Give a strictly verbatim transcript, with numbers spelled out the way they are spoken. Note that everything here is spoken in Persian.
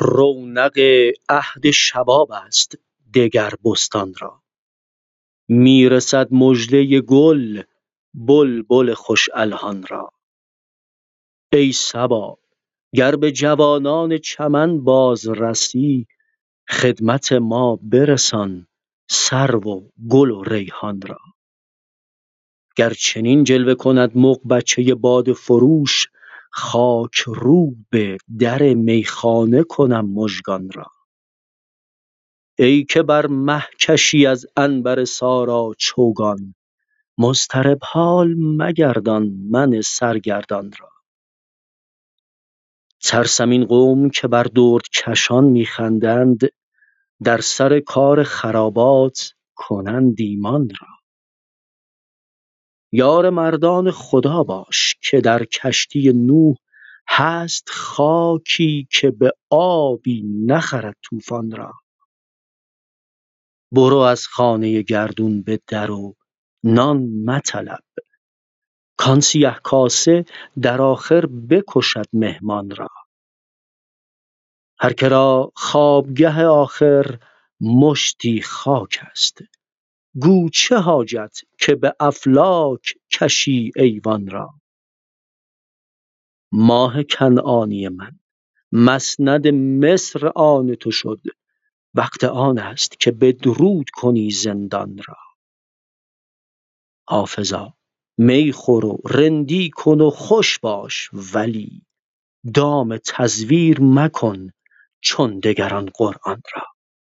رونق عهد شباب است دگر بستان را. میرسد مژده گل بلبل خوش الحان را. ای صبا گر به جوانان چمن باز رسی، خدمت ما برسان سرو و گل و ریحان را. گر چنین جلوه کند مغ بچه باده فروش، خاک رو به در میخانه کنم مژگان را. ای که بر مه کشی از عنبر سارا چوگان، مضطرب حال مگردان من سرگردان را. ترسم این قوم که بر دردکشان میخندند، در سر کار خرابات کنند ایمان را. یار مردان خدا باش که در کشتی نوح، هست خاکی که به آبی نخرد طوفان را. برو از خانه گردون به در و نان مطلب، کان سیه کاسه در آخر بکشد مهمان را. هر که را خوابگه آخر مشتی خاک است، گو چه حاجت که به افلاک کشی ایوان را. ماه کنعانی من مسند مصر آن تو شد، وقت آن است که بدرود کنی زندان را. حافظا می خور و رندی کن و خوش باش، ولی دام تزویر مکن چون دگران قرآن را.